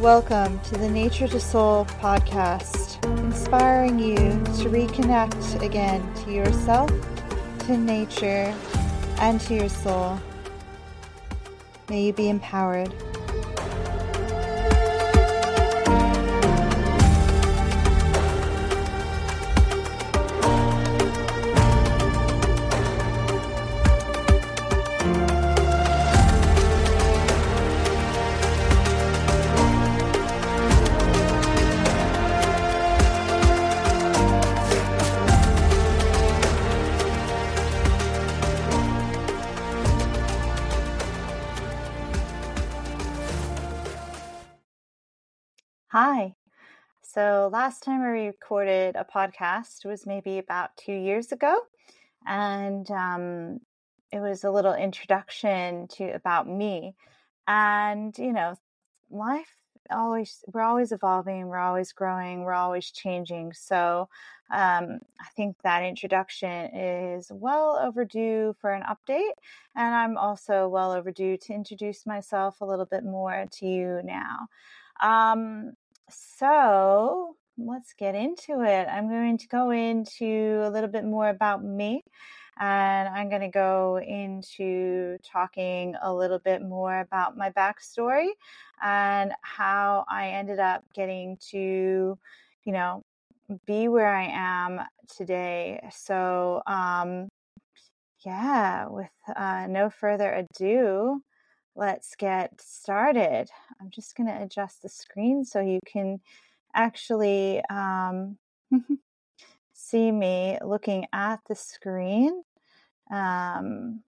Welcome to the Nature to Soul podcast, inspiring you to reconnect again to yourself, to nature, and to your soul. May you be empowered. Hi. So last time I recorded a podcast was maybe about 2 years ago, and it was a little introduction to about me. And life we're always evolving, we're always growing, we're always changing. So I think that introduction is well overdue for an update, and I'm also well overdue to introduce myself a little bit more to you now. So let's get into it. I'm going to go into a little bit more about me, and I'm going to go into talking a little bit more about my backstory and how I ended up getting to, be where I am today. So, with no further ado, let's get started. I'm just going to adjust the screen so you can actually see me looking at the screen. Then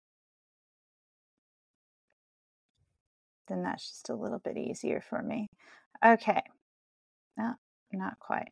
that's just a little bit easier for me. Okay. No, not quite.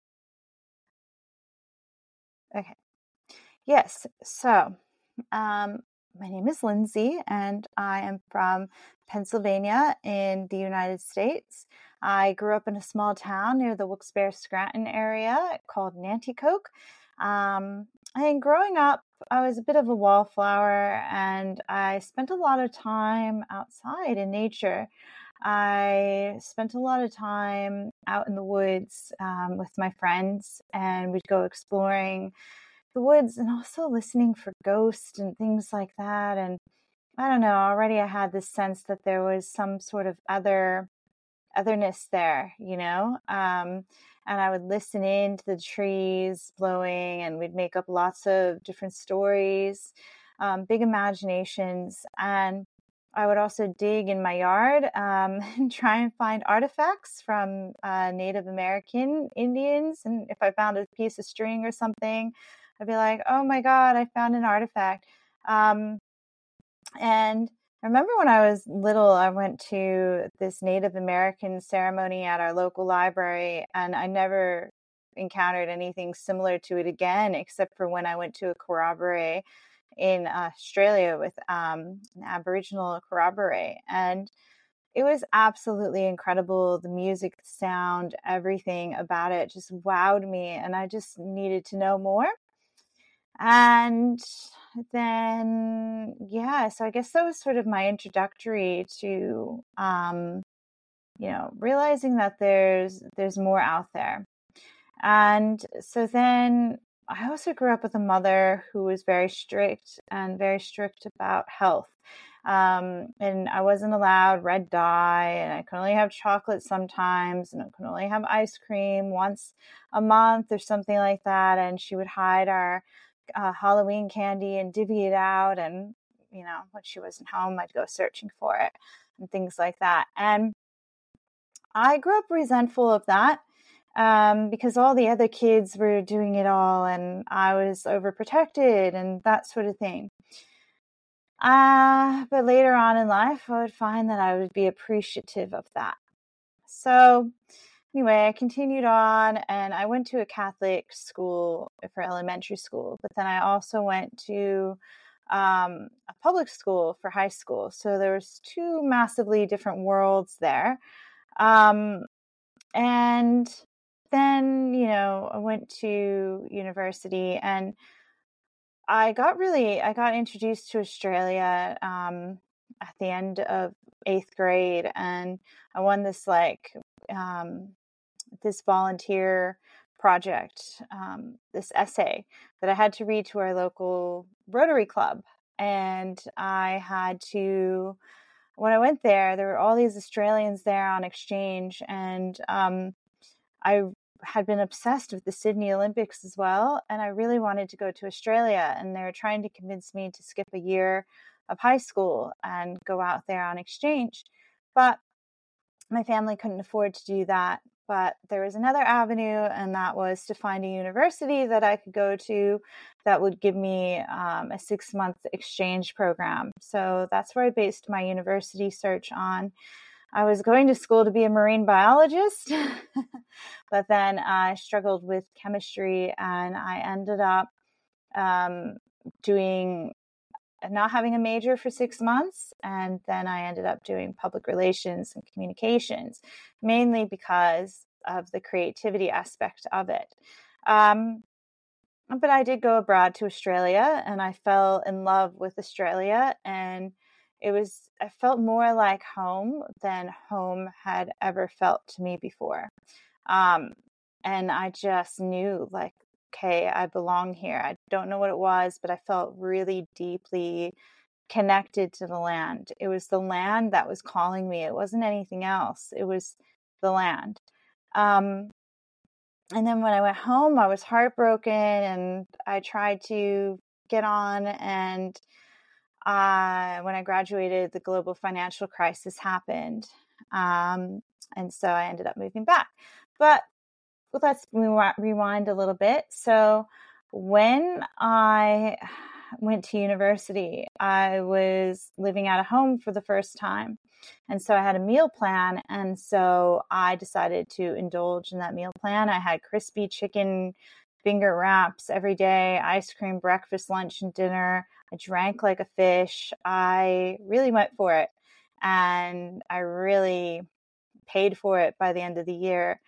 Okay. Yes. So, my name is Lindsay, and I am from Pennsylvania in the United States. I grew up in a small town near the Wilkes-Barre-Scranton area called Nanticoke. And growing up, I was a bit of a wallflower, and I spent a lot of time outside in nature. I spent a lot of time out in the woods with my friends, and we'd go exploring the woods and also listening for ghosts and things like that. And I don't know, already I had this sense that there was some sort of otherness there, and I would listen in to the trees blowing, and we'd make up lots of different stories, big imaginations. And I would also dig in my yard and try and find artifacts from Native American Indians. And if I found a piece of string or something, I'd be like, oh my God, I found an artifact. And I remember when I was little, I went to this Native American ceremony at our local library, and I never encountered anything similar to it again, except for when I went to a corroboree in Australia with an Aboriginal corroboree. And it was absolutely incredible. The music, the sound, everything about it just wowed me, and I just needed to know more. And then, so I guess that was sort of my introductory to, realizing that there's more out there. And so then I also grew up with a mother who was very strict about health. And I wasn't allowed red dye, and I could only have chocolate sometimes, and I could only have ice cream once a month or something like that. And she would hide our Halloween candy and divvy it out, and when she wasn't home, I'd go searching for it and things like that. And I grew up resentful of that because all the other kids were doing it all, and I was overprotected and that sort of thing. But later on in life, I would find that I would be appreciative of that. So anyway, I continued on, and I went to a Catholic school for elementary school, but then I also went to a public school for high school. So there was two massively different worlds there. And then, I went to university, and I got introduced to Australia at the end of 8th grade, and I won this this volunteer project, this essay that I had to read to our local Rotary Club. And when I went there were all these Australians there on exchange, and I had been obsessed with the Sydney Olympics as well, and I really wanted to go to Australia, and they were trying to convince me to skip a year of high school and go out there on exchange. But my family couldn't afford to do that. But there was another avenue, and that was to find a university that I could go to that would give me a 6-month exchange program. So that's where I based my university search on. I was going to school to be a marine biologist, but then I struggled with chemistry, and I ended up not having a major for 6 months. And then I ended up doing public relations and communications, mainly because of the creativity aspect of it. But I did go abroad to Australia, and I fell in love with Australia, and I felt more like home than home had ever felt to me before. And I just knew, like, okay, I belong here. I don't know what it was, but I felt really deeply connected to the land. It was the land that was calling me. It wasn't anything else. It was the land. And then when I went home, I was heartbroken, and I tried to get on. And when I graduated, the global financial crisis happened. And so I ended up moving back. But let's rewind a little bit. So when I went to university, I was living out of home for the first time. And so I had a meal plan. And so I decided to indulge in that meal plan. I had crispy chicken finger wraps every day, ice cream, breakfast, lunch, and dinner. I drank like a fish. I really went for it. And I really paid for it by the end of the year.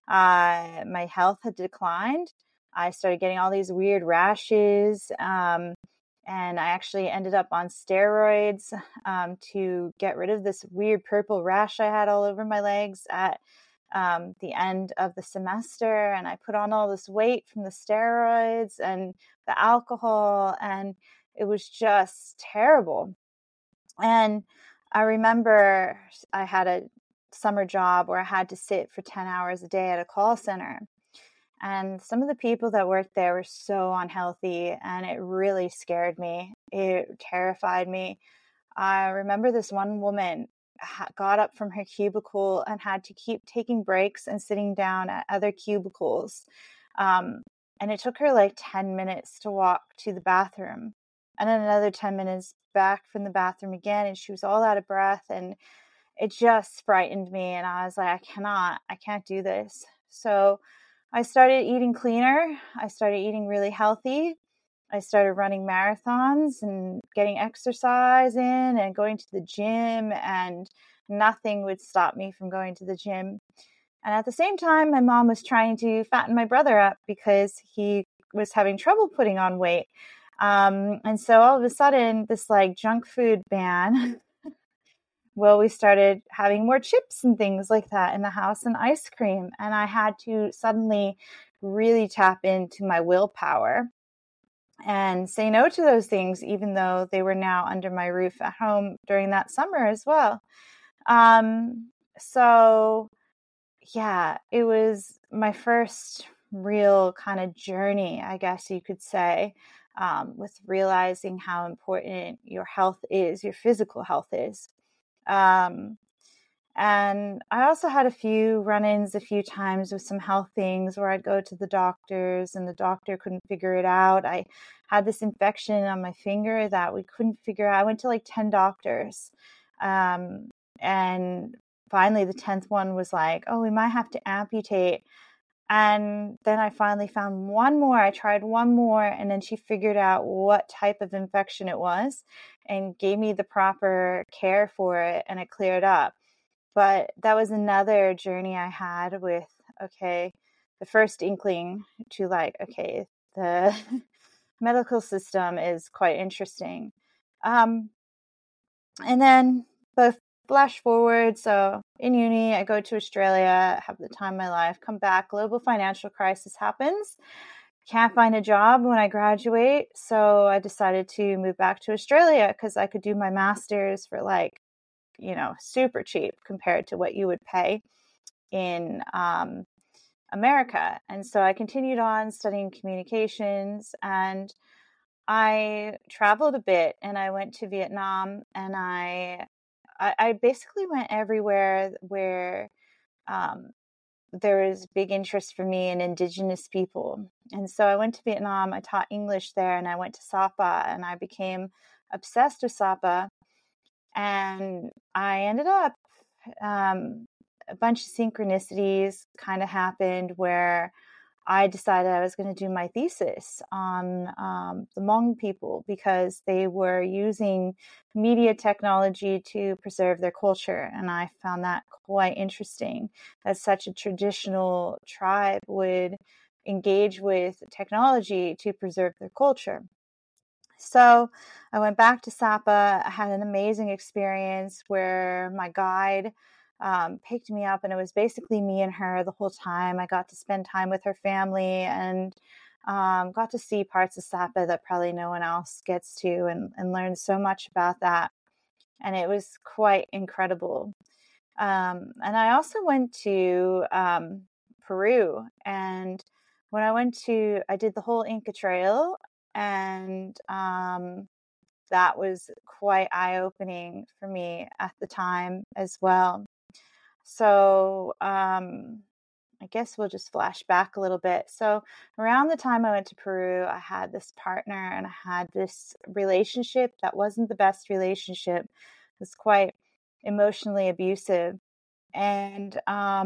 My health had declined. I started getting all these weird rashes. And I actually ended up on steroids to get rid of this weird purple rash I had all over my legs at the end of the semester. And I put on all this weight from the steroids and the alcohol, and it was just terrible. And I remember I had a summer job where I had to sit for 10 hours a day at a call center. And some of the people that worked there were so unhealthy, and it really scared me. It terrified me. I remember this one woman got up from her cubicle and had to keep taking breaks and sitting down at other cubicles. And it took her like 10 minutes to walk to the bathroom, and then another 10 minutes back from the bathroom again. And she was all out of breath, and it just frightened me. And I was like, I can't do this. So I started eating cleaner. I started eating really healthy. I started running marathons and getting exercise in and going to the gym, and nothing would stop me from going to the gym. And at the same time, my mom was trying to fatten my brother up because he was having trouble putting on weight. And so all of a sudden, this like junk food ban, well, we started having more chips and things like that in the house, and ice cream. And I had to suddenly really tap into my willpower and say no to those things, even though they were now under my roof at home during that summer as well. So yeah, it was my first real kind of journey, I guess you could say, with realizing how important your health is, your physical health is. And I also had a few run-ins a few times with some health things where I'd go to the doctors and the doctor couldn't figure it out. I had this infection on my finger that we couldn't figure out. I went to like 10 doctors. And finally the 10th one was like, oh, we might have to amputate. And then I finally found one more. I tried one more, and then she figured out what type of infection it was and gave me the proper care for it, and it cleared up. But that was another journey I had with, okay, the first inkling to like, okay, the medical system is quite interesting. And then both flash forward. So in uni, I go to Australia, have the time of my life, come back, global financial crisis happens. Can't find a job when I graduate. So I decided to move back to Australia because I could do my master's for like, super cheap compared to what you would pay in America. And so I continued on studying communications, and I traveled a bit, and I went to Vietnam, and I basically went everywhere where there was big interest for me in Indigenous people. And so I went to Vietnam, I taught English there, and I went to Sapa, and I became obsessed with Sapa. And I ended up, a bunch of synchronicities kind of happened where I decided I was going to do my thesis on the Hmong people because they were using media technology to preserve their culture. And I found that quite interesting that such a traditional tribe would engage with technology to preserve their culture. So I went back to Sapa. I had an amazing experience where my guide picked me up, and it was basically me and her the whole time. I got to spend time with her family and got to see parts of Sapa that probably no one else gets to, and learned so much about that. And it was quite incredible. And I also went to Peru, and when I did the whole Inca Trail, and that was quite eye-opening for me at the time as well. So I guess we'll just flash back a little bit. So around the time I went to Peru, I had this partner, and I had this relationship that wasn't the best relationship. It was quite emotionally abusive. And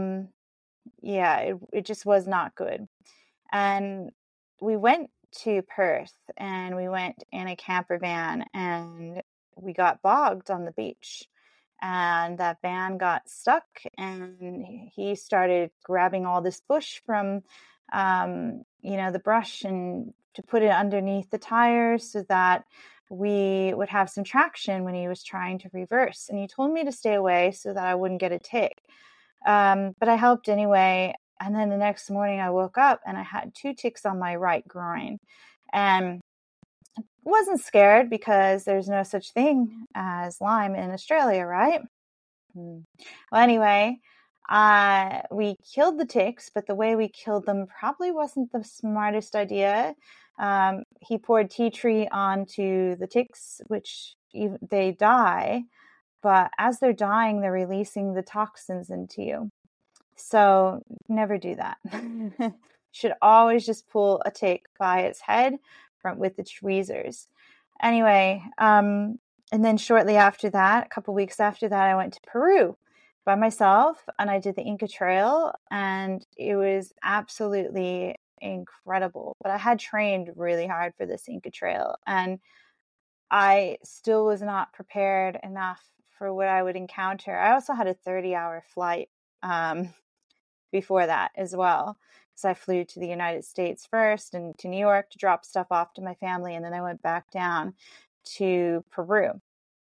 it just was not good. And we went to Perth, and we went in a camper van, and we got bogged on the beach. And that van got stuck, and he started grabbing all this bush from, the brush, and to put it underneath the tires so that we would have some traction when he was trying to reverse. And he told me to stay away so that I wouldn't get a tick. But I helped anyway. And then the next morning I woke up and I had 2 ticks on my right groin. And wasn't scared because there's no such thing as Lyme in Australia, right? Well, anyway, we killed the ticks, but the way we killed them probably wasn't the smartest idea. He poured tea tree onto the ticks, which they die, but as they're dying, they're releasing the toxins into you. So never do that. Should always just pull a tick by its head with the tweezers. Anyway, and then shortly after that, a couple weeks after that, I went to Peru by myself, and I did the Inca Trail, and it was absolutely incredible. But I had trained really hard for this Inca Trail, and I still was not prepared enough for what I would encounter. I also had a 30-hour flight before that as well. So I flew to the United States first and to New York to drop stuff off to my family. And then I went back down to Peru.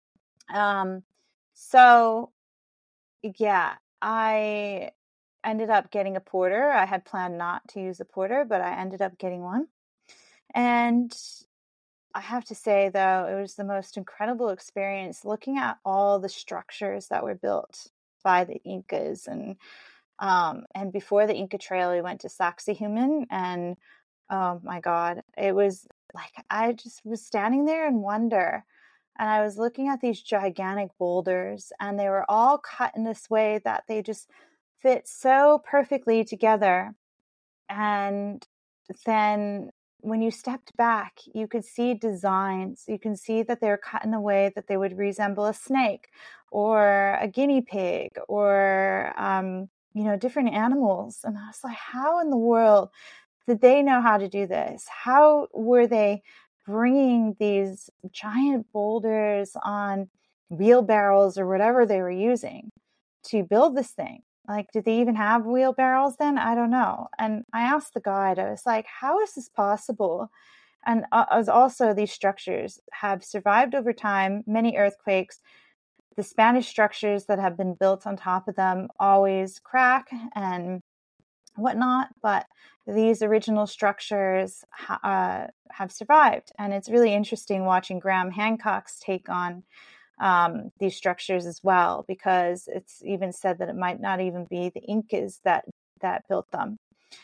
So yeah, I ended up getting a porter. I had planned not to use a porter, but I ended up getting one. And I have to say, though, it was the most incredible experience looking at all the structures that were built by the Incas. And before the Inca Trail, we went to Sacsayhuaman, and oh my God, it was like I just was standing there in wonder, and I was looking at these gigantic boulders, and they were all cut in this way that they just fit so perfectly together. And then when you stepped back, you could see designs. You can see that they were cut in a way that they would resemble a snake or a guinea pig or different animals. And I was like, how in the world did they know how to do this? How were they bringing these giant boulders on wheelbarrows or whatever they were using to build this thing? Like, did they even have wheelbarrows then? I don't know. And I asked the guide, I was like, how is this possible? And as also these structures have survived over time, many earthquakes. the Spanish structures that have been built on top of them always crack and whatnot, but these original structures have survived. And it's really interesting watching Graham Hancock's take on these structures as well, because it's even said that it might not even be the Incas that built them.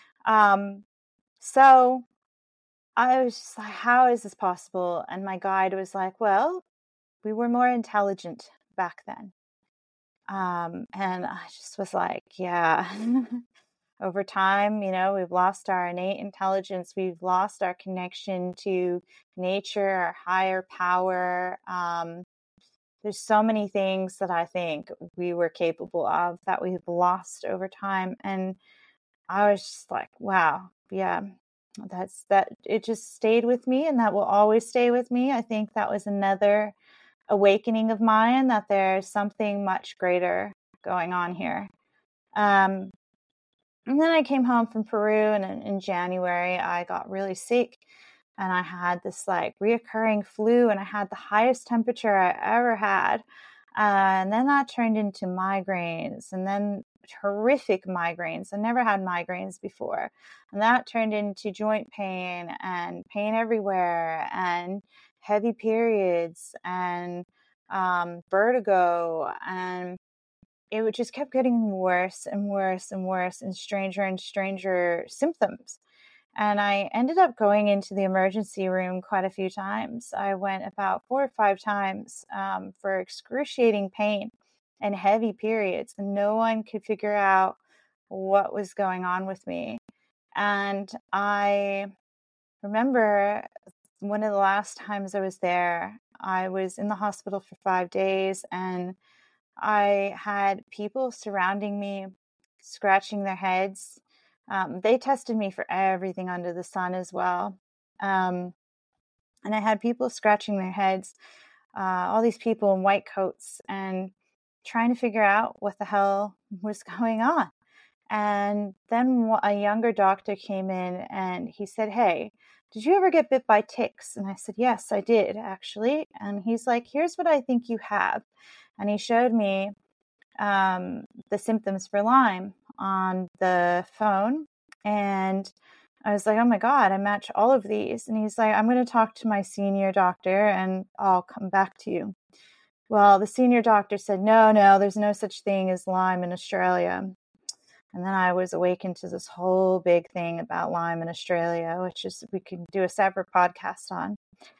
So I was just like, how is this possible? And my guide was like, well, we were more intelligent back then. And I just was like, yeah. Over time, we've lost our innate intelligence. We've lost our connection to nature, our higher power. There's so many things that I think we were capable of that we've lost over time. And I was just like, wow, yeah, it just stayed with me, and that will always stay with me. I think that was another awakening of mine, that there's something much greater going on here. And then I came home from Peru, and in January, I got really sick, and I had this like reoccurring flu, and I had the highest temperature I ever had. And then that turned into migraines, and then horrific migraines. I never had migraines before. And that turned into joint pain and pain everywhere and heavy periods and vertigo, and it just kept getting worse and worse and worse and stranger symptoms. And I ended up going into the emergency room quite a few times. I went about 4 or 5 times for excruciating pain and heavy periods, and no one could figure out what was going on with me. And I remember one of the last times I was there, I was in the hospital for 5 days, and I had people surrounding me, scratching their heads. They tested me for everything under the sun as well. And I had people scratching their heads, all these people in white coats, and trying to figure out what the hell was going on. And then a younger doctor came in, and he said, "Hey, did you ever get bit by ticks?" And I said, "Yes, I did, actually." And he's like, "Here's what I think you have." And he showed me the symptoms for Lyme on the phone. And I was like, oh my God, I match all of these. And he's like, I'm going to talk to my senior doctor and I'll come back to you. Well, the senior doctor said, no, there's no such thing as Lyme in Australia. And then I was awakened to this whole big thing about Lyme in Australia, which is we can do a separate podcast on.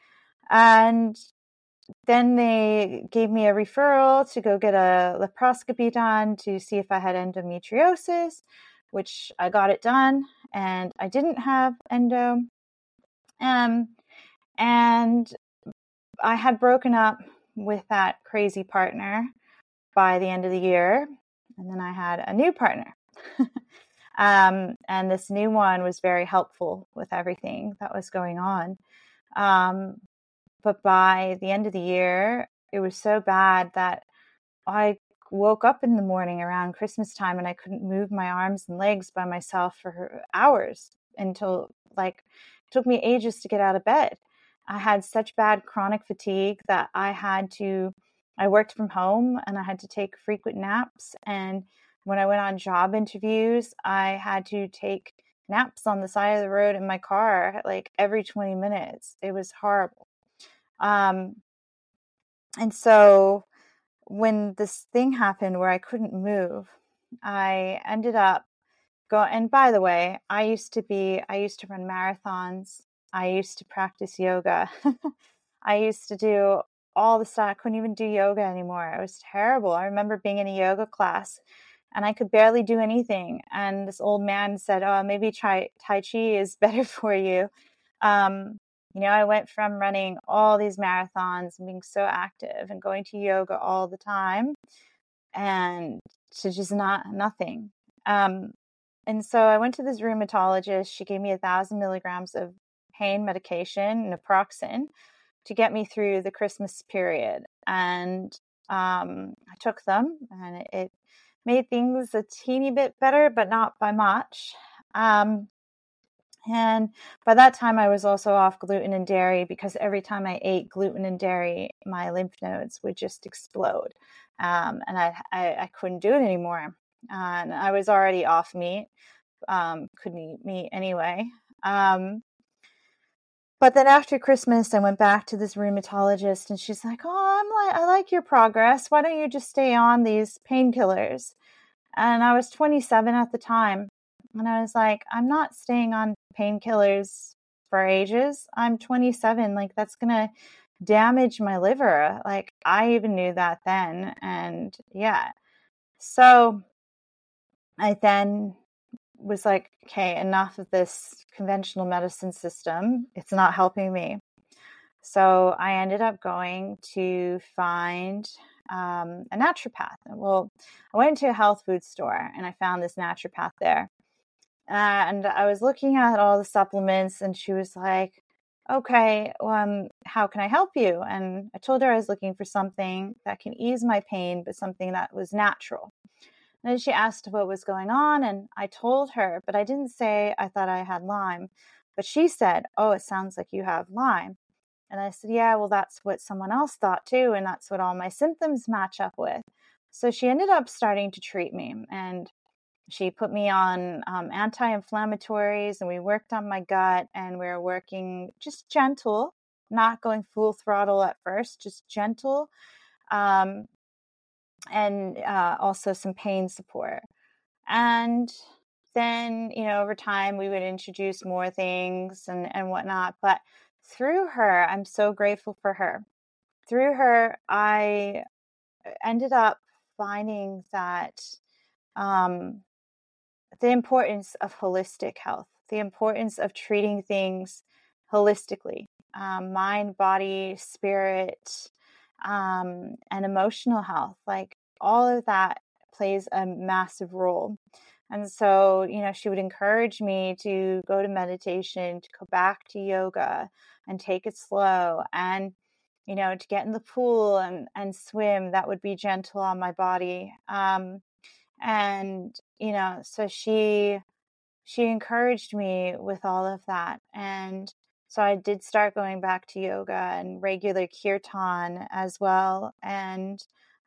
And then they gave me a referral to go get a laparoscopy done to see if I had endometriosis, which I got it done, and I didn't have endo. And I had broken up with that crazy partner by the end of the year, and then I had a new partner. And this new one was very helpful with everything that was going on. But by the end of the year, it was so bad that I woke up in the morning around Christmas time and I couldn't move my arms and legs by myself for hours, until it took me ages to get out of bed. I had such bad chronic fatigue that I worked from home and I had to take frequent naps. And when I went on job interviews, I had to take naps on the side of the road in my car, like every 20 minutes. It was horrible. And so when this thing happened where I couldn't move, I ended up going, and by the way, I used to run marathons. I used to practice yoga. I used to do all the stuff. I couldn't even do yoga anymore. It was terrible. I remember being in a yoga class and I could barely do anything. And this old man said, "Oh, maybe Tai Chi is better for you." I went from running all these marathons and being so active and going to yoga all the time and to just nothing. And so I went to this rheumatologist. She gave me 1,000 milligrams of pain medication, naproxen, to get me through the Christmas period. And I took them, and it made things a teeny bit better, but not by much. And by that time, I was also off gluten and dairy, because every time I ate gluten and dairy, my lymph nodes would just explode. And I couldn't do it anymore. And I was already off meat, couldn't eat meat anyway. But then after Christmas, I went back to this rheumatologist, and she's like, "Oh, I like your progress. Why don't you just stay on these painkillers?" And I was 27 at the time. And I was like, I'm not staying on painkillers for ages. I'm 27. Like, that's going to damage my liver. Like, I even knew that then. And yeah. So I then was like, okay, enough of this conventional medicine system. It's not helping me. So I ended up going to find a naturopath. Well, I went to a health food store and I found this naturopath there. And I was looking at all the supplements, and she was like, okay, how can I help you? And I told her I was looking for something that can ease my pain, but something that was natural. And then she asked what was going on, and I told her, but I didn't say I thought I had Lyme. But she said, oh, it sounds like you have Lyme. And I said, yeah, well, that's what someone else thought too. And that's what all my symptoms match up with. So she ended up starting to treat me, and she put me on anti-inflammatories, and we worked on my gut, and we were working just gentle, not going full throttle at first, just gentle. And also some pain support. And then, over time, we would introduce more things and whatnot. But through her, I'm so grateful for her. Through her, I ended up finding that the importance of holistic health, the importance of treating things holistically, mind, body, spirit, and emotional health. Like, all of that plays a massive role. And so, she would encourage me to go to meditation, to go back to yoga and take it slow, and, to get in the pool and swim. That would be gentle on my body. And, so she encouraged me with all of that. And so I did start going back to yoga and regular kirtan as well. And,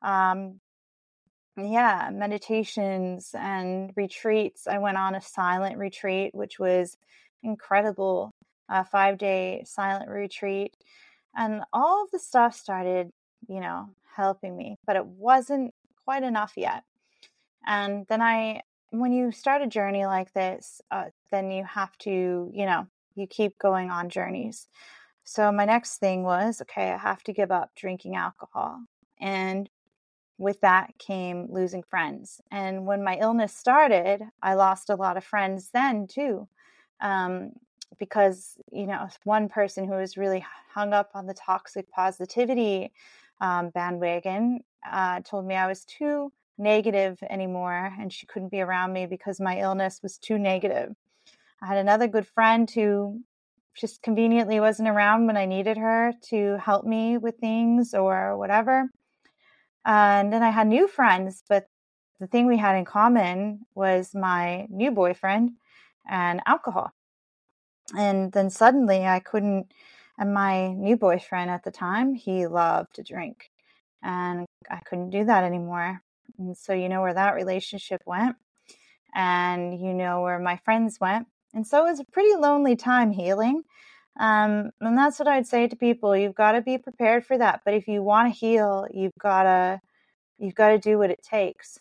yeah, meditations and retreats. I went on a silent retreat, which was incredible, a 5-day silent retreat. And all of the stuff started, helping me, but it wasn't quite enough yet. And then when you start a journey like this, then you have to, you keep going on journeys. So my next thing was, okay, I have to give up drinking alcohol. And with that came losing friends. And when my illness started, I lost a lot of friends then too. Because, one person who was really hung up on the toxic positivity bandwagon told me I was too negative anymore, and she couldn't be around me because my illness was too negative. I had another good friend who just conveniently wasn't around when I needed her to help me with things or whatever. And then I had new friends, but the thing we had in common was my new boyfriend and alcohol. And then suddenly and my new boyfriend at the time, he loved to drink, and I couldn't do that anymore. And so where that relationship went, and where my friends went. And so it was a pretty lonely time healing. And that's what I'd say to people. You've got to be prepared for that. But if you want to heal, you've got to do what it takes.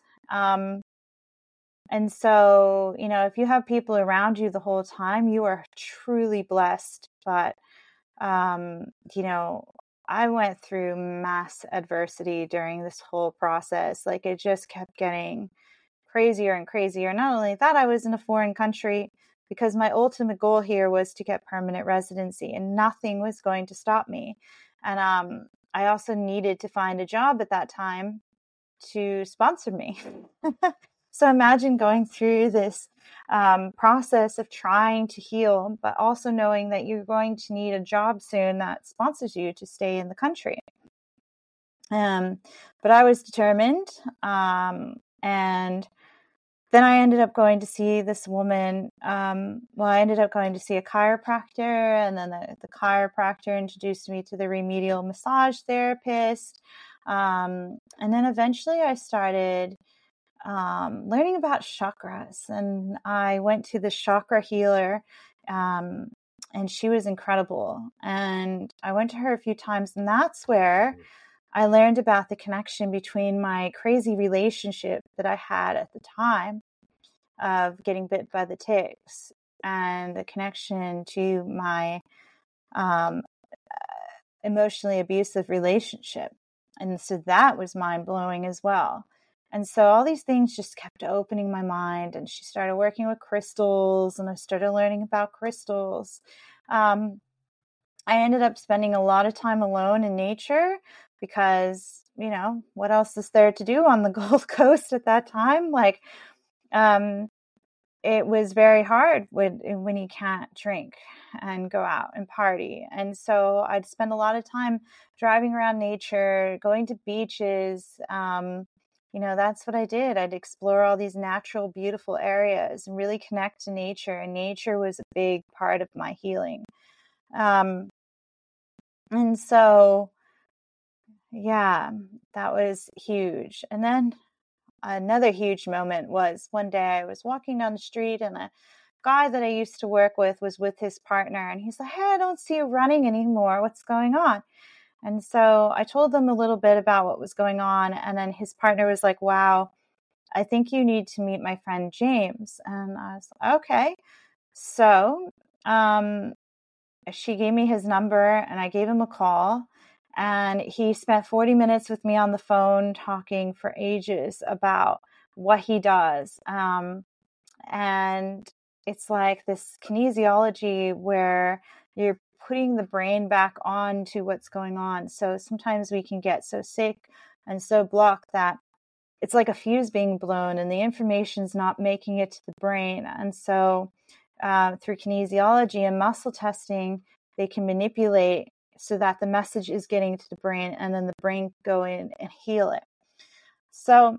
And so, if you have people around you the whole time, you are truly blessed. But, I went through mass adversity during this whole process. Like, it just kept getting crazier and crazier. Not only that, I was in a foreign country because my ultimate goal here was to get permanent residency, and nothing was going to stop me. And I also needed to find a job at that time to sponsor me. So imagine going through this process of trying to heal, but also knowing that you're going to need a job soon that sponsors you to stay in the country. But I was determined. And then I ended up going to see this woman. I ended up going to see a chiropractor, and then the chiropractor introduced me to the remedial massage therapist. And then eventually I started learning about chakras, and I went to the chakra healer, and she was incredible. And I went to her a few times, and that's where I learned about the connection between my crazy relationship that I had at the time of getting bit by the ticks and the connection to my emotionally abusive relationship. And so that was mind blowing as well. And so all these things just kept opening my mind. And she started working with crystals, and I started learning about crystals. I ended up spending a lot of time alone in nature because, what else is there to do on the Gold Coast at that time? Like, it was very hard when you can't drink and go out and party. And so I'd spend a lot of time driving around nature, going to beaches. That's what I did. I'd explore all these natural, beautiful areas and really connect to nature. And nature was a big part of my healing. And so, yeah, that was huge. And then another huge moment was one day I was walking down the street, and a guy that I used to work with his partner, and he's like, "Hey, I don't see you running anymore. What's going on?" And so I told them a little bit about what was going on. And then his partner was like, "Wow, I think you need to meet my friend James." And I was like, "Okay." So, she gave me his number, and I gave him a call, and he spent 40 minutes with me on the phone talking for ages about what he does. And it's like this kinesiology where you're putting the brain back on to what's going on. So sometimes we can get so sick and so blocked that it's like a fuse being blown and the information's not making it to the brain. And so through kinesiology and muscle testing, they can manipulate so that the message is getting to the brain, and then the brain go in and heal it. So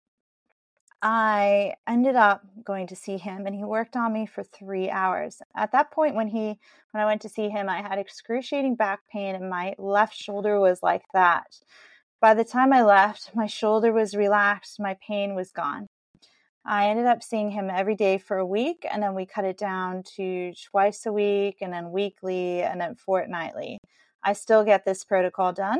I ended up going to see him, and he worked on me for 3 hours. At that point, when I went to see him, I had excruciating back pain, and my left shoulder was like that. By the time I left, my shoulder was relaxed, my pain was gone. I ended up seeing him every day for a week, and then we cut it down to twice a week, and then weekly, and then fortnightly. I still get this protocol done.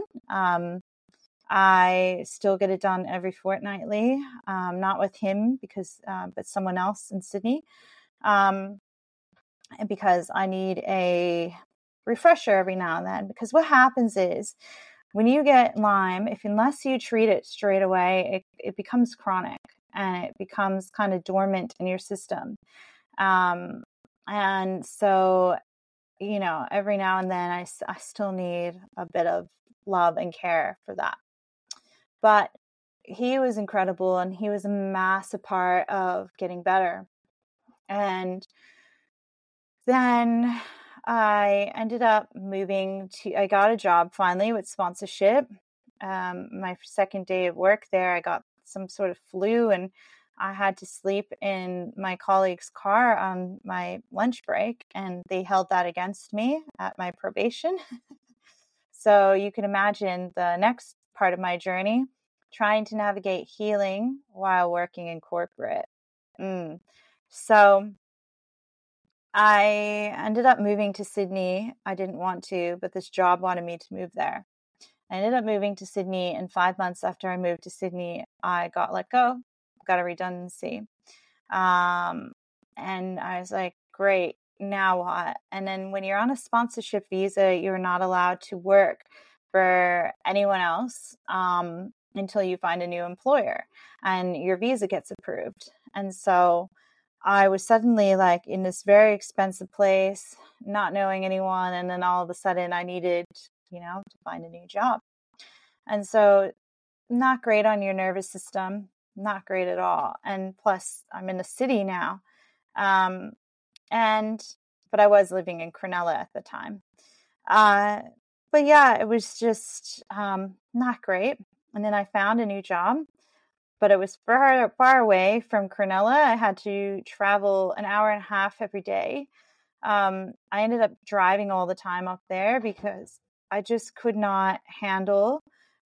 I still get it done every fortnightly, not with him but someone else in Sydney, and because I need a refresher every now and then. Because what happens is when you get Lyme, unless you treat it straight away, it becomes chronic. And it becomes kind of dormant in your system. And so, every now and then I still need a bit of love and care for that. But he was incredible, and he was a massive part of getting better. And then I ended up I got a job finally with sponsorship. My second day of work there, I got some sort of flu, and I had to sleep in my colleague's car on my lunch break, and they held that against me at my probation. So you can imagine the next part of my journey, trying to navigate healing while working in corporate. So I ended up moving to Sydney. I didn't want to, but this job wanted me to move there. I ended up moving to Sydney, and 5 months after I moved to Sydney, I got let go, got a redundancy. And I was like, great, now what? And then when you're on a sponsorship visa, you're not allowed to work for anyone else until you find a new employer and your visa gets approved. And so I was suddenly like in this very expensive place, not knowing anyone. And then all of a sudden I needed to find a new job. And so not great on your nervous system, not great at all. And plus I'm in a city now. But I was living in Cronulla at the time. But yeah, it was just not great. And then I found a new job, but it was far away from Cronulla. I had to travel an hour and a half every day. I ended up driving all the time up there because I just could not handle,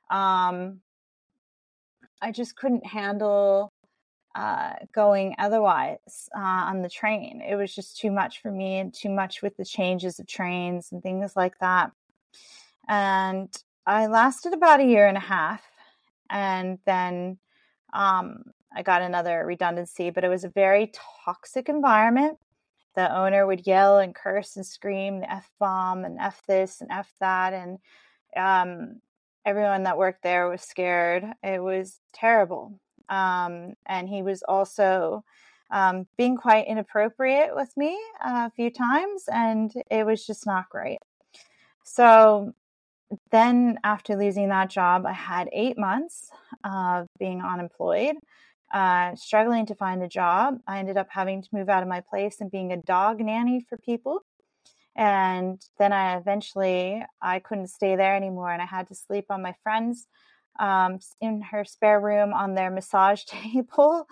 I just couldn't handle going otherwise on the train. It was just too much for me, and too much with the changes of trains and things like that. And I lasted about a year and a half, and then I got another redundancy, but it was a very toxic environment. The owner would yell and curse and scream the F-bomb and F this and F that. And everyone that worked there was scared. It was terrible. And he was also being quite inappropriate with me a few times, and it was just not great. So then after losing that job, I had 8 months of being unemployed, struggling to find a job. I ended up having to move out of my place and being a dog nanny for people. And then I couldn't stay there anymore, and I had to sleep on my friend's in her spare room on their massage table.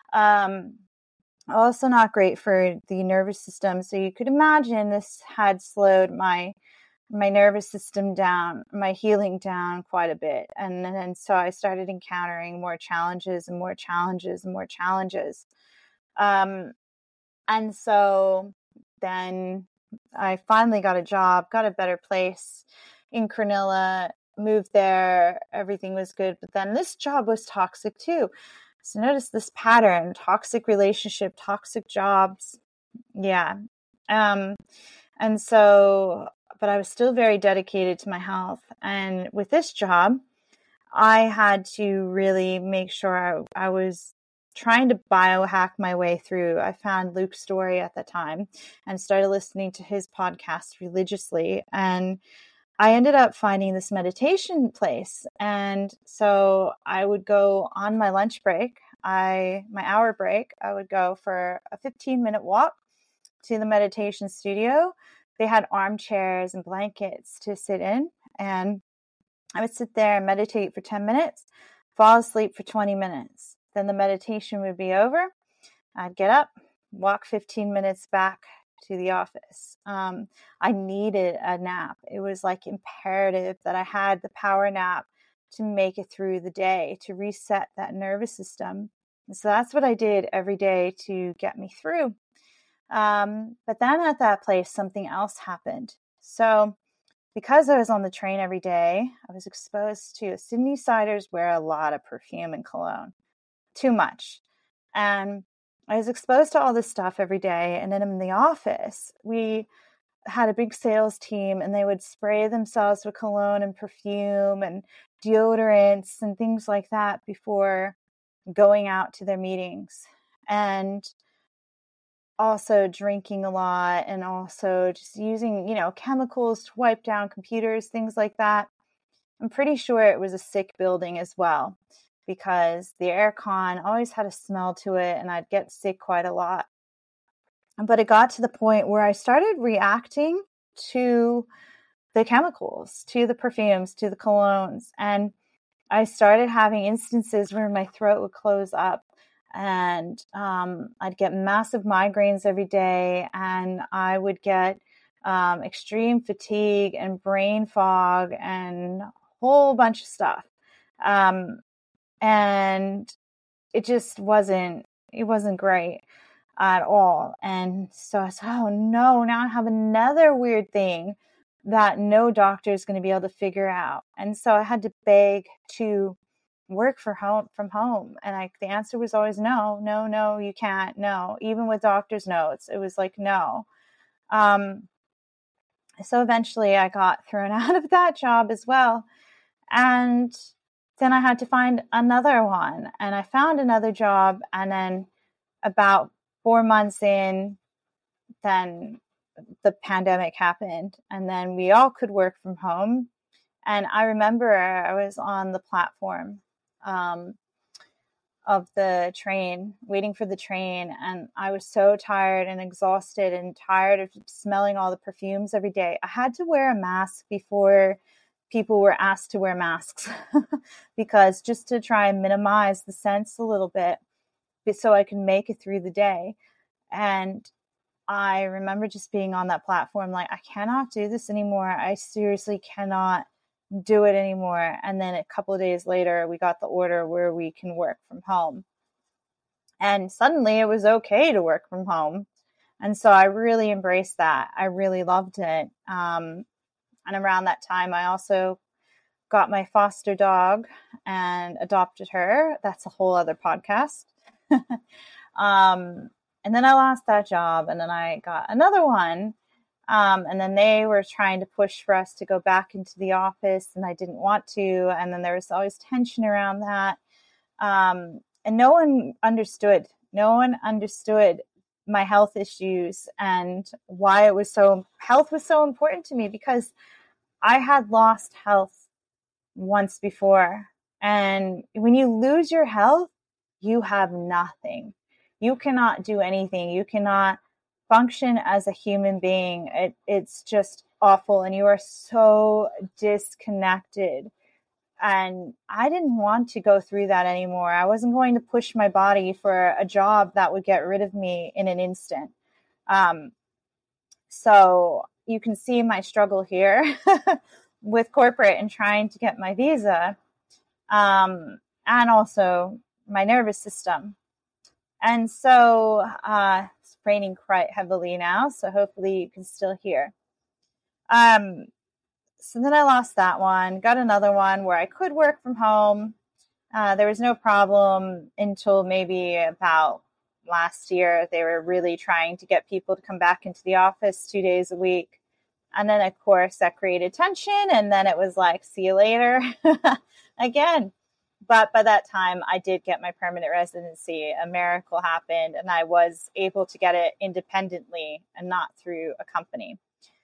Also not great for the nervous system. So you could imagine this had slowed my nervous system down, my healing down quite a bit. And so I started encountering more challenges and more challenges and more challenges. And so then I finally got a job, got a better place in Cronulla, moved there, everything was good. But then this job was toxic too. So notice this pattern: toxic relationship, toxic jobs. Yeah. And so, but I was still very dedicated to my health. And with this job, I had to really make sure I was trying to biohack my way through. I found Luke Story at the time and started listening to his podcast religiously. And I ended up finding this meditation place. And so I would go on my lunch break, my hour break, I would go for a 15-minute walk to the meditation studio. They had armchairs and blankets to sit in, and I would sit there and meditate for 10 minutes, fall asleep for 20 minutes. Then the meditation would be over. I'd get up, walk 15 minutes back to the office. I needed a nap. It was like imperative that I had the power nap to make it through the day, to reset that nervous system. And so that's what I did every day to get me through. But then at that place, something else happened. So because I was on the train every day, I was exposed to Sydney Siders wear a lot of perfume and cologne, too much. And I was exposed to all this stuff every day. And then in the office, we had a big sales team, and they would spray themselves with cologne and perfume and deodorants and things like that before going out to their meetings. And also drinking a lot, and also just using, chemicals to wipe down computers, things like that. I'm pretty sure it was a sick building as well, because the aircon always had a smell to it, and I'd get sick quite a lot. But it got to the point where I started reacting to the chemicals, to the perfumes, to the colognes. And I started having instances where my throat would close up, and I'd get massive migraines every day, and I would get extreme fatigue and brain fog and a whole bunch of stuff. And it just wasn't great at all. And so I said, oh no, now I have another weird thing that no doctor is going to be able to figure out. And so I had to beg to work from home. And the answer was always no, you can't. No, even with doctor's notes, it was like, no. So eventually I got thrown out of that job as well. And then I had to find another one, and I found another job. And then about 4 months in, then the pandemic happened, and then we all could work from home. And I remember I was on the platform of the train, waiting for the train, and I was so tired and exhausted and tired of smelling all the perfumes every day. I had to wear a mask before people were asked to wear masks because just to try and minimize the sense a little bit so I can make it through the day. And I remember just being on that platform, like, I cannot do this anymore. I seriously cannot do it anymore. And then a couple of days later, we got the order where we can work from home. And suddenly it was okay to work from home. And so I really embraced that. I really loved it. And around that time, I also got my foster dog and adopted her. That's a whole other podcast. And then I lost that job, and then I got another one. And then they were trying to push for us to go back into the office, and I didn't want to. And then there was always tension around that. And no one understood. No one understood my health issues and why health was so important to me, because I had lost health once before. And when you lose your health, you have nothing. You cannot do anything. You cannot function as a human being. It's just awful. And you are so disconnected. And I didn't want to go through that anymore. I wasn't going to push my body for a job that would get rid of me in an instant. So you can see my struggle here with corporate and trying to get my visa, and also my nervous system. And so it's raining quite heavily now, so hopefully you can still hear. So then I lost that one, got another one where I could work from home. There was no problem until maybe about last year. They were really trying to get people to come back into the office 2 days a week. And then, of course, that created tension. And then it was like, see you later again. But by that time, I did get my permanent residency. A miracle happened, and I was able to get it independently and not through a company.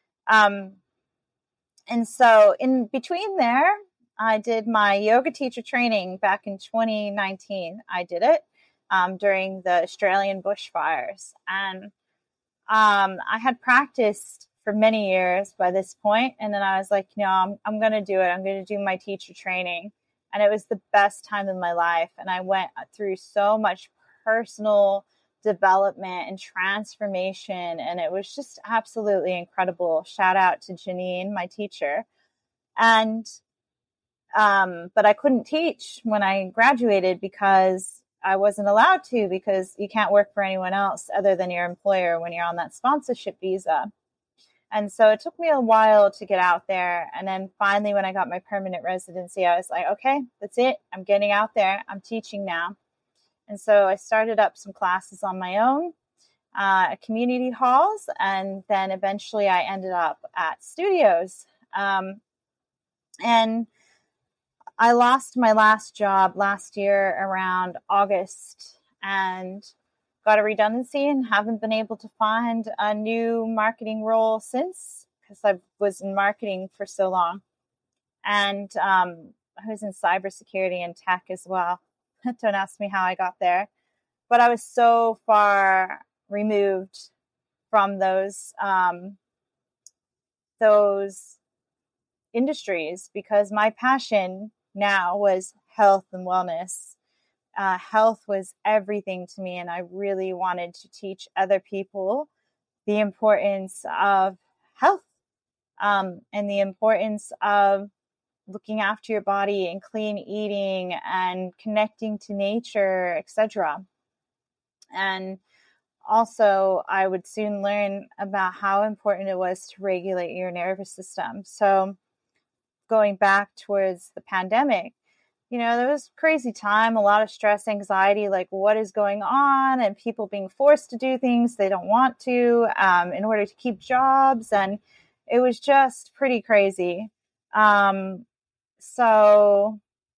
And so in between there, I did my yoga teacher training back in 2019. I did it during the Australian bushfires. And I had practiced for many years by this point. And then I was like, I'm going to do it. I'm going to do my teacher training. And it was the best time of my life. And I went through so much personal development and transformation. And it was just absolutely incredible. Shout out to Janine, my teacher. And, but I couldn't teach when I graduated because I wasn't allowed to, because you can't work for anyone else other than your employer when you're on that sponsorship visa. And so it took me a while to get out there. And then finally, when I got my permanent residency, I was like, okay, that's it. I'm getting out there. I'm teaching now. And so I started up some classes on my own at community halls. And then eventually I ended up at studios. And I lost my last job last year around August and got a redundancy and haven't been able to find a new marketing role since, because I was in marketing for so long. And I was in cybersecurity and tech as well. Don't ask me how I got there. But I was so far removed from those industries, because my passion now was health and wellness. Health was everything to me, and I really wanted to teach other people the importance of health, and the importance of looking after your body and clean eating and connecting to nature, etc. And also, I would soon learn about how important it was to regulate your nervous system. So going back towards the pandemic, there was a crazy time, a lot of stress, anxiety, like what is going on, and people being forced to do things they don't want to in order to keep jobs. And it was just pretty crazy. So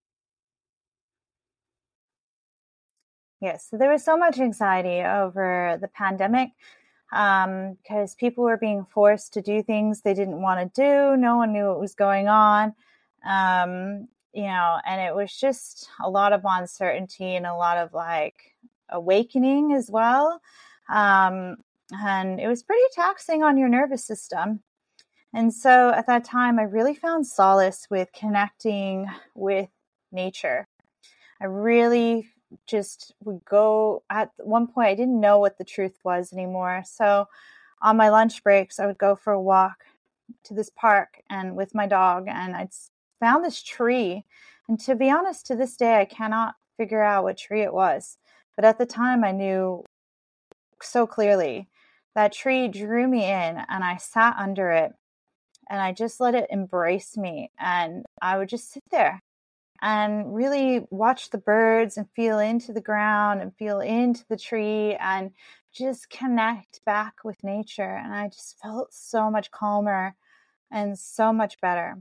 there was so much anxiety over the pandemic because people were being forced to do things they didn't want to do. No one knew what was going on. And it was just a lot of uncertainty and a lot of like awakening as well. And it was pretty taxing on your nervous system. And so at that time, I really found solace with connecting with nature. I really just would go, at one point, I didn't know what the truth was anymore. So on my lunch breaks, I would go for a walk to this park and with my dog, and I'd found this tree. And to be honest, to this day, I cannot figure out what tree it was. But at the time, I knew so clearly that tree drew me in, and I sat under it and I just let it embrace me. And I would just sit there and really watch the birds and feel into the ground and feel into the tree and just connect back with nature. And I just felt so much calmer and so much better.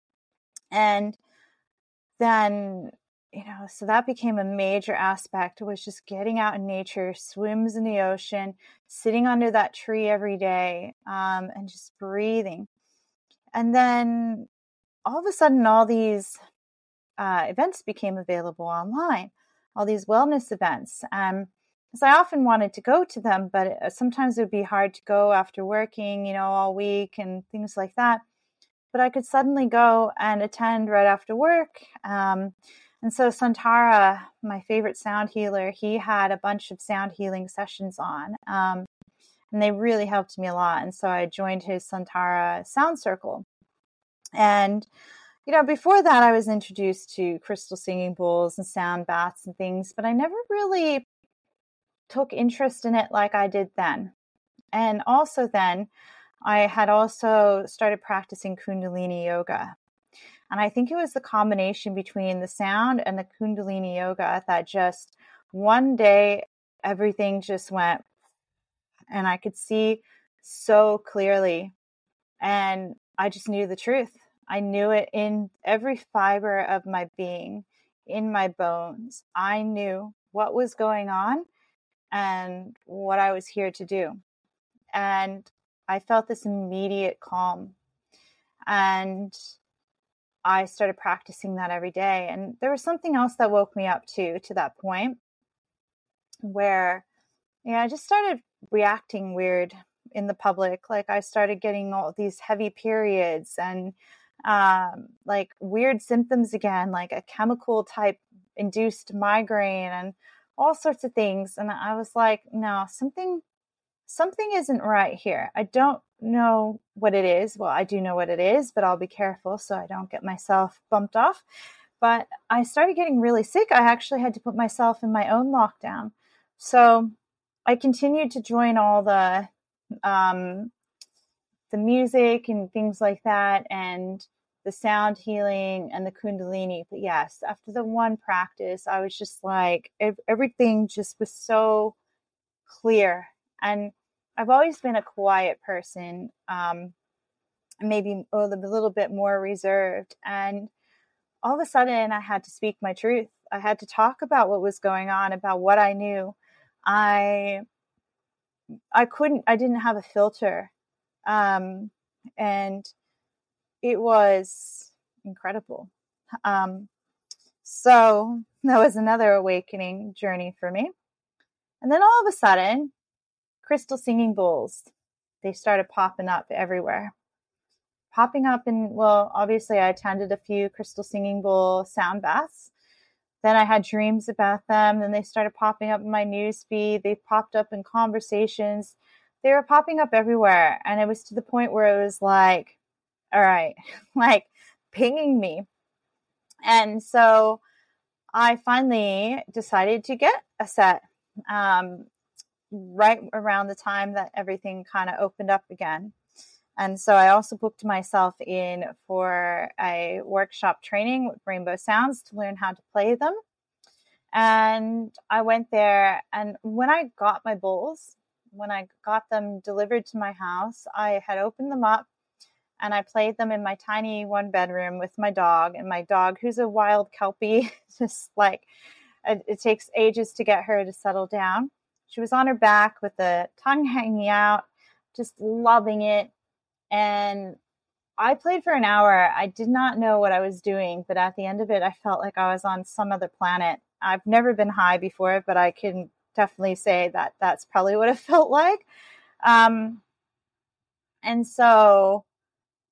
And then, so that became a major aspect, was just getting out in nature, swims in the ocean, sitting under that tree every day, and just breathing. And then all of a sudden, all these events became available online, all these wellness events. Because I often wanted to go to them, but sometimes it would be hard to go after working, all week and things like that. But I could suddenly go and attend right after work. And so Santara, my favorite sound healer, he had a bunch of sound healing sessions on. And they really helped me a lot. And so I joined his Santara sound circle. And, before that, I was introduced to crystal singing bowls and sound baths and things, but I never really took interest in it like I did then. And also then, I had also started practicing Kundalini yoga. And I think it was the combination between the sound and the Kundalini yoga that just one day, everything just went, and I could see so clearly. And I just knew the truth. I knew it in every fiber of my being, in my bones. I knew what was going on and what I was here to do. And I felt this immediate calm. And I started practicing that every day. And there was something else that woke me up to that point, where I just started reacting weird in the public. Like, I started getting all these heavy periods and like weird symptoms again, like a chemical type induced migraine and all sorts of things. And I was like, no, something isn't right here. I don't know what it is. Well, I do know what it is, but I'll be careful so I don't get myself bumped off. But I started getting really sick. I actually had to put myself in my own lockdown. So I continued to join all the music and things like that, and the sound healing and the Kundalini. But yes, after the one practice, I was just like, everything just was so clear. And I've always been a quiet person, maybe a little bit more reserved. And all of a sudden, I had to speak my truth. I had to talk about what was going on, about what I knew. I didn't have a filter. And it was incredible. So that was another awakening journey for me. And then all of a sudden, crystal singing bowls, they started popping up everywhere. Obviously I attended a few crystal singing bowl sound baths. Then I had dreams about them. Then they started popping up in my news feed. They popped up in conversations. They were popping up everywhere. And it was to the point where it was like, all right, like pinging me. And so I finally decided to get a set right around the time that everything kind of opened up again. And so I also booked myself in for a workshop training with Rainbow Sounds to learn how to play them. And I went there, and when I got my bowls, when I got them delivered to my house, I had opened them up and I played them in my tiny one bedroom with my dog, and my dog, who's a wild Kelpie, just like it takes ages to get her to settle down. She was on her back with the tongue hanging out, just loving it. And I played for an hour. I did not know what I was doing, but at the end of it, I felt like I was on some other planet. I've never been high before, but I can definitely say that that's probably what it felt like. And so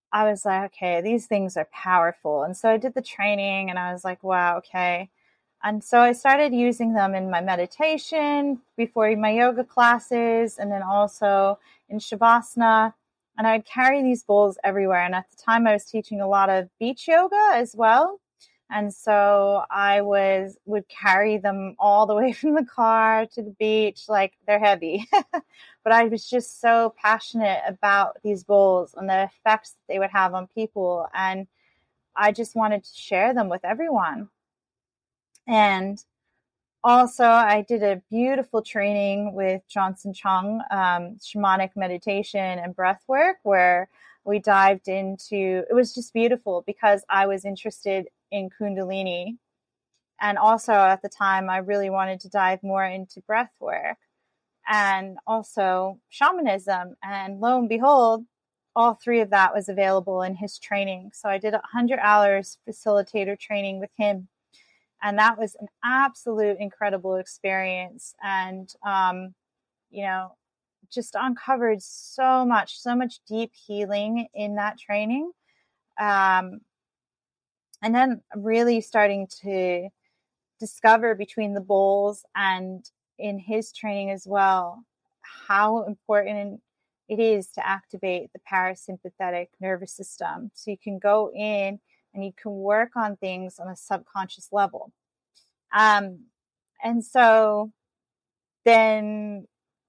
I was like, okay, these things are powerful. And so I did the training and I was like, wow, okay. And so I started using them in my meditation, before my yoga classes, and then also in Shavasana. And I would carry these bowls everywhere. And at the time, I was teaching a lot of beach yoga as well. And so I would carry them all the way from the car to the beach, like they're heavy. But I was just so passionate about these bowls and the effects that they would have on people. And I just wanted to share them with everyone. And also, I did a beautiful training with Johnson Chung, shamanic meditation and breath work, where we dived into, it was just beautiful because I was interested in Kundalini. And also at the time, I really wanted to dive more into breath work and also shamanism. And lo and behold, all three of that was available in his training. So I did 100 hours facilitator training with him. And that was an absolute incredible experience. And, just uncovered so much deep healing in that training. And then really starting to discover between the bowls and in his training as well, how important it is to activate the parasympathetic nervous system. So you can go in and you can work on things on a subconscious level. And so then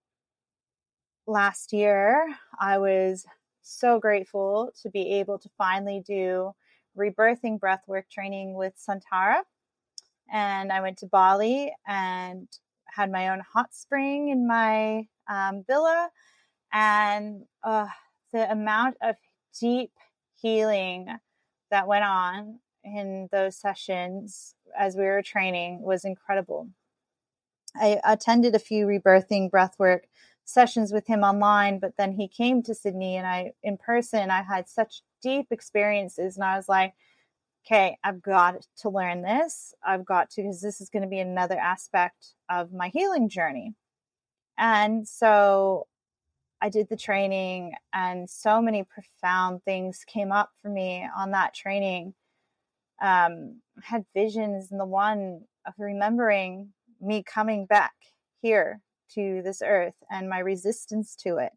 last year, I was so grateful to be able to finally do rebirthing breathwork training with Santara. And I went to Bali and had my own hot spring in my villa. And the amount of deep healing that went on in those sessions as we were training was incredible. I attended a few rebirthing breathwork sessions with him online, but then he came to Sydney and in person, I had such deep experiences and I was like, okay, I've got to learn this. I've got to, because this is going to be another aspect of my healing journey. And so I did the training and so many profound things came up for me on that training. Had visions, and the one of remembering me coming back here to this earth and my resistance to it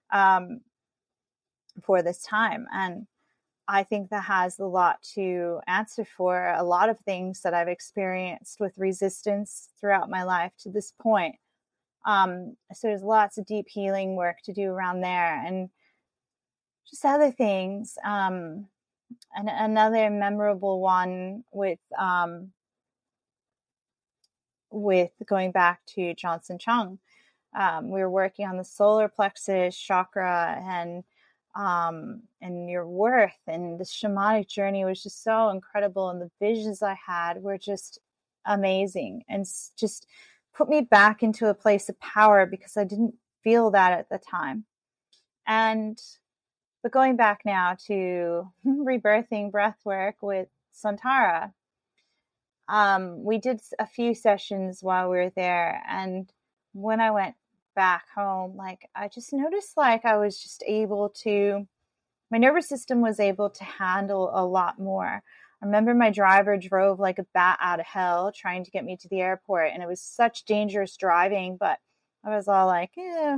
for this time. And I think that has a lot to answer for a lot of things that I've experienced with resistance throughout my life to this point. So there's lots of deep healing work to do around there and just other things. And another memorable one with going back to Johnson Chung. We were working on the solar plexus chakra and your worth, and the shamanic journey was just so incredible. And the visions I had were just amazing and just put me back into a place of power because I didn't feel that at the time. But going back now to rebirthing breathwork with Santara, we did a few sessions while we were there. And when I went back home, like I just noticed like I was just able to, my nervous system was able to handle a lot more. I remember my driver drove like a bat out of hell trying to get me to the airport. And it was such dangerous driving, but I was all like, yeah.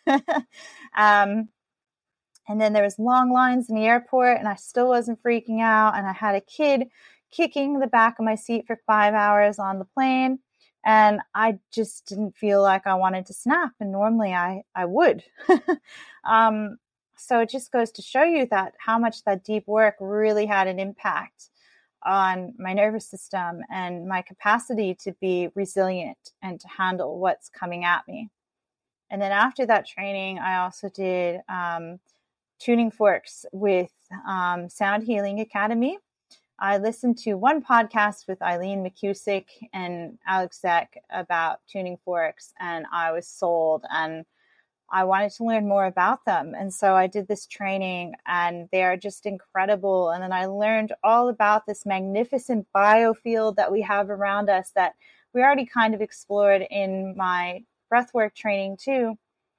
And then there was long lines in the airport and I still wasn't freaking out. And I had a kid kicking the back of my seat for 5 hours on the plane. And I just didn't feel like I wanted to snap. And normally I would. So it just goes to show you that how much that deep work really had an impact on my nervous system and my capacity to be resilient and to handle what's coming at me. And then after that training, I also did tuning forks with Sound Healing Academy. I listened to one podcast with Eileen McCusick and Alex Zek about tuning forks, and I was sold and I wanted to learn more about them. And so I did this training and they are just incredible. And then I learned all about this magnificent biofield that we have around us that we already kind of explored in my breathwork training too.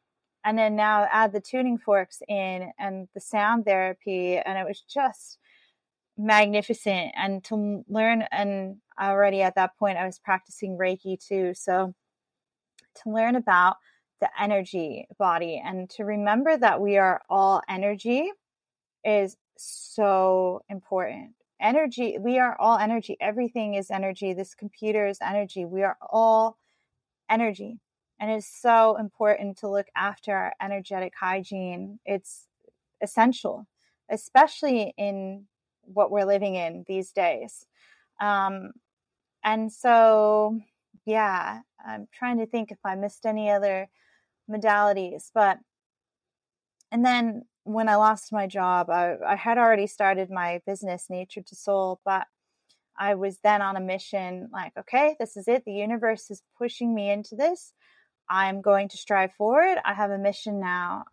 And then now add the tuning forks in and the sound therapy. And it was just magnificent. And to learn, and already at that point, I was practicing Reiki too. So to learn about the energy body and to remember that we are all energy is so important. Energy, we are all energy. Everything is energy. This computer is energy. We are all energy. And it's so important to look after our energetic hygiene. It's essential, especially in what we're living in these days. And so, yeah, I'm trying to think if I missed any other modalities. And then when I lost my job, I had already started my business, Nature to Soul, but I was then on a mission like, okay, this is it. The universe is pushing me into this. I'm going to strive forward. I have a mission now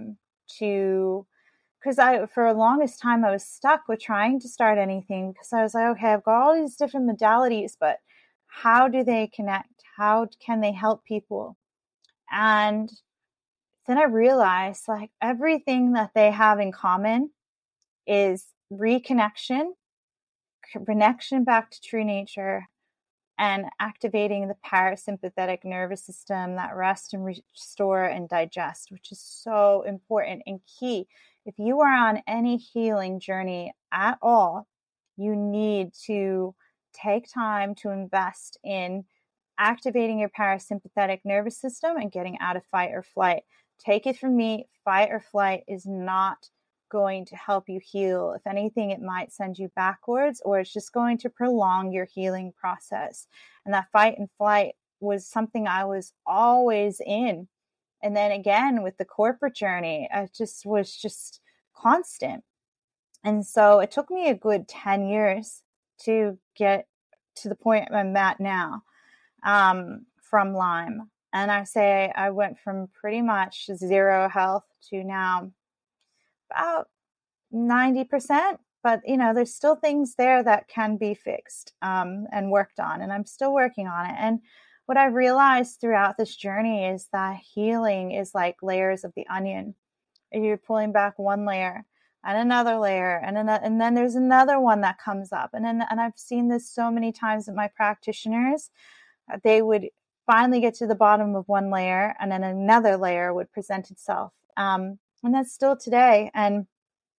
because for the longest time, I was stuck with trying to start anything because I was like, okay, I've got all these different modalities, but how do they connect? How can they help people? And then I realized like everything that they have in common is reconnection, connection back to true nature, and activating the parasympathetic nervous system that rest and restore and digest, which is so important and key. If you are on any healing journey at all, you need to take time to invest in activating your parasympathetic nervous system and getting out of fight or flight. Take it from me, fight or flight is not going to help you heal. If anything, it might send you backwards, or it's just going to prolong your healing process. And that fight and flight was something I was always in. And then again, with the corporate journey, it just was just constant. And so it took me a good 10 years to get to the point I'm at now, from Lyme. And I say I went from pretty much zero health to now about 90%, but there's still things there that can be fixed and worked on, and I'm still working on it. And what I've realized throughout this journey is that healing is like layers of the onion. You're pulling back one layer and another layer, and then there's another one that comes up, and I've seen this so many times with my practitioners. They would finally get to the bottom of one layer, and then another layer would present itself, and that's still today. And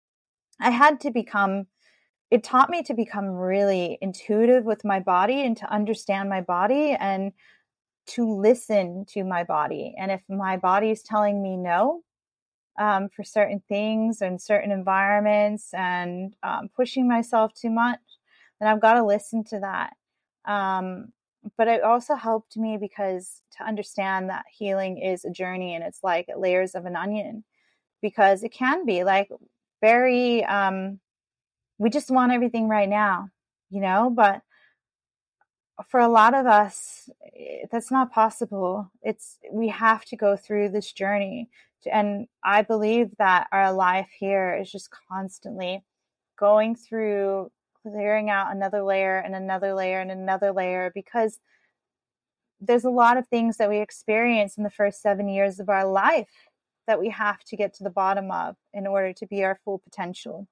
it taught me to become really intuitive with my body and to understand my body and to listen to my body. And if my body is telling me no for certain things and certain environments and pushing myself too much, then I've got to listen to that. But it also helped me because to understand that healing is a journey and it's like layers of an onion, because it can be like very, we just want everything right now, but for a lot of us, that's not possible. We have to go through this journey. And I believe that our life here is just constantly going through, clearing out another layer and another layer and another layer, because there's a lot of things that we experience in the first 7 years of our life that we have to get to the bottom of in order to be our full potential.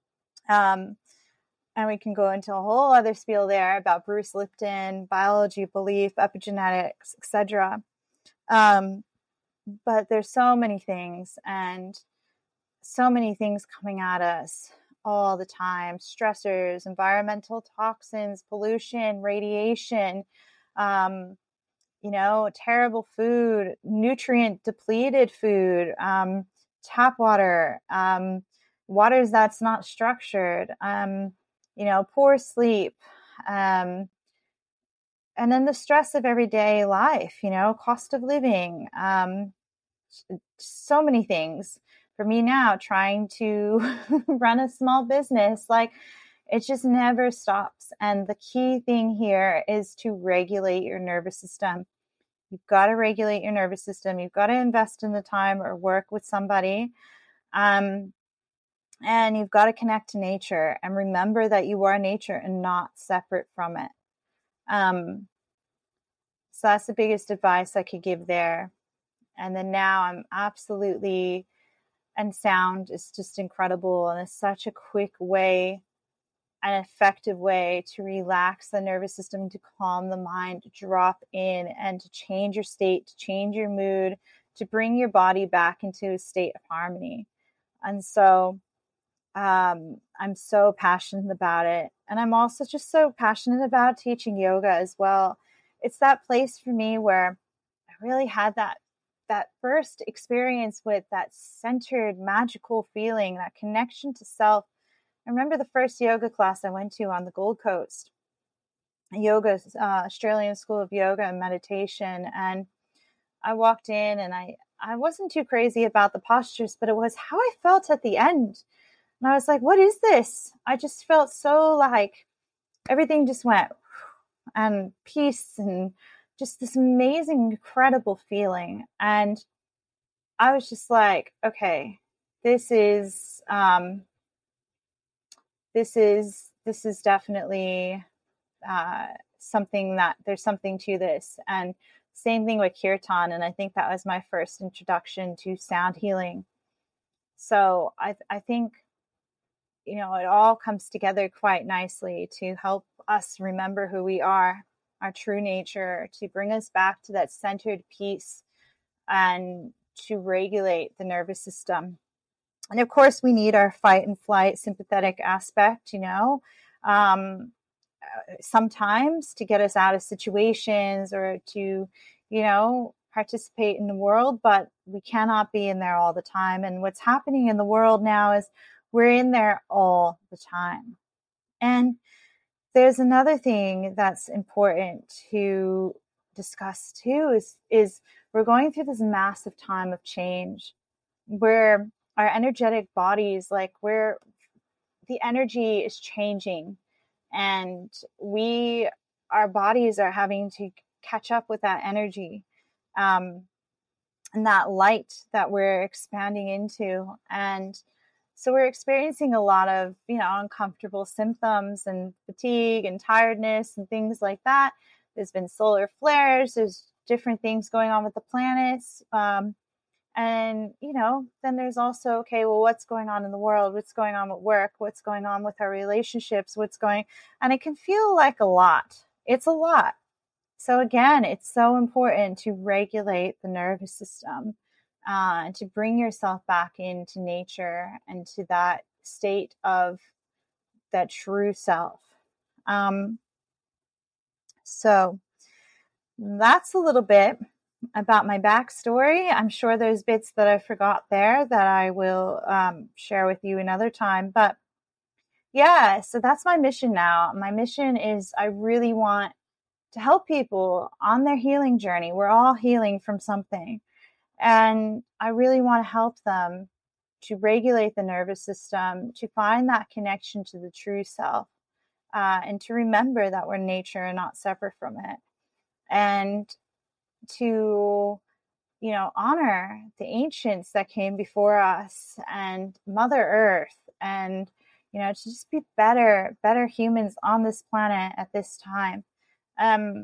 And we can go into a whole other spiel there about Bruce Lipton, biology, belief, epigenetics, etc. But there's so many things and so many things coming at us all the time. Stressors, environmental toxins, pollution, radiation, terrible food, nutrient depleted food, tap water, waters that's not structured, poor sleep, and then the stress of everyday life, cost of living, so many things. For me now, trying to run a small business, like it just never stops. And the key thing here is to regulate your nervous system. You've got to regulate your nervous system. You've got to invest in the time or work with somebody. And you've got to connect to nature and remember that you are nature and not separate from it. So that's the biggest advice I could give there. And then now I'm absolutely, and sound is just incredible. And it's such a quick way, an effective way to relax the nervous system, to calm the mind, to drop in and to change your state, to change your mood, to bring your body back into a state of harmony. And so I'm so passionate about it. And I'm also just so passionate about teaching yoga as well. It's that place for me where I really had that first experience with that centered, magical feeling, that connection to self. I remember the first yoga class I went to on the Gold Coast, Australian School of Yoga and Meditation. And I walked in and I wasn't too crazy about the postures, but it was how I felt at the end. And I was like, what is this? I just felt so like everything just went, and peace and just this amazing, incredible feeling. And I was just like, okay, this is definitely something, that there's something to this. And same thing with kirtan. And I think that was my first introduction to sound healing. So I think, it all comes together quite nicely to help us remember who we are, our true nature, to bring us back to that centered peace and to regulate the nervous system. And of course, we need our fight and flight sympathetic aspect, sometimes to get us out of situations or to, participate in the world, but we cannot be in there all the time. And what's happening in the world now is we're in there all the time. And there's another thing that's important to discuss too, is we're going through this massive time of change where our energetic bodies, like where the energy is changing, and our bodies are having to catch up with that energy, and that light that we're expanding into. And so we're experiencing a lot of, uncomfortable symptoms and fatigue and tiredness and things like that. There's been solar flares. There's different things going on with the planets. And, then there's also, okay, well, what's going on in the world? What's going on with work? What's going on with our relationships? And it can feel like a lot. It's a lot. So again, it's so important to regulate the nervous system, and to bring yourself back into nature and to that state of that true self. So that's a little bit about my backstory. I'm sure there's bits that I forgot there that I will share with you another time. But yeah, so that's my mission now. My mission is I really want to help people on their healing journey. We're all healing from something. And I really want to help them to regulate the nervous system, to find that connection to the true self, and to remember that we're nature and not separate from it. And to, honor the ancients that came before us and Mother Earth, and, to just be better humans on this planet at this time. And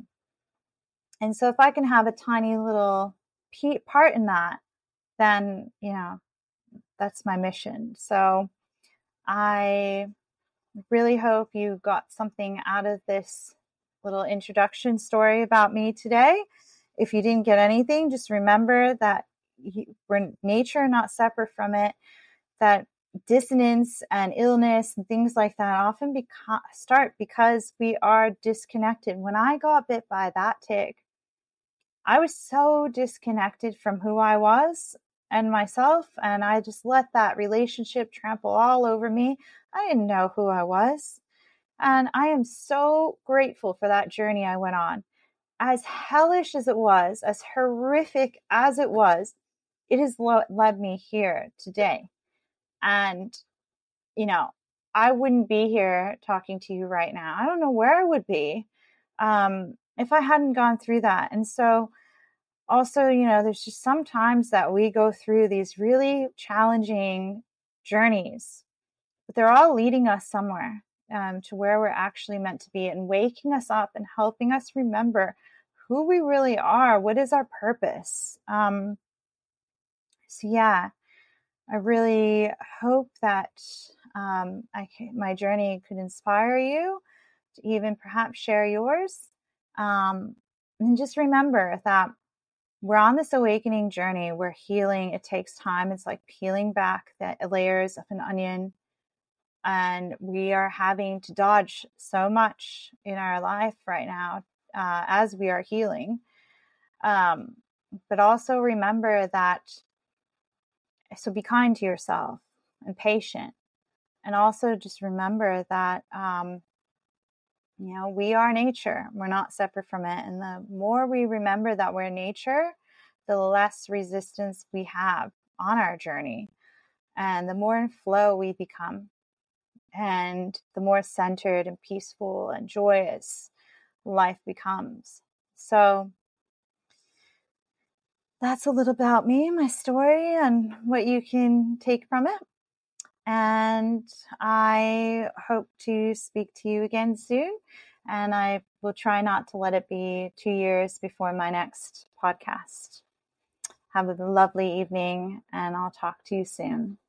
so if I can have a tiny little part in that, then, that's my mission. So I really hope you got something out of this little introduction story about me today. If you didn't get anything, just remember that we're nature, not separate from it, that dissonance and illness and things like that often start because we are disconnected. When I got bit by that tick, I was so disconnected from who I was and myself, and I just let that relationship trample all over me. I didn't know who I was. And I am so grateful for that journey I went on. As hellish as it was, as horrific as it was, it has led me here today. And, I wouldn't be here talking to you right now. I don't know where I would be if I hadn't gone through that. And so also, there's just some times that we go through these really challenging journeys, but they're all leading us somewhere, to where we're actually meant to be, and waking us up and helping us remember who we really are. What is our purpose? So yeah, I really hope that my journey could inspire you to even perhaps share yours. And just remember that we're on this awakening journey. We're healing. It takes time. It's like peeling back the layers of an onion. And we are having to dodge so much in our life right now as we are healing. But also remember that, so be kind to yourself and patient. And also just remember that, we are nature. We're not separate from it. And the more we remember that we're nature, the less resistance we have on our journey. And the more in flow we become. And the more centered and peaceful and joyous life becomes. So that's a little about me, my story, and what you can take from it. And I hope to speak to you again soon. And I will try not to let it be 2 years before my next podcast. Have a lovely evening, and I'll talk to you soon.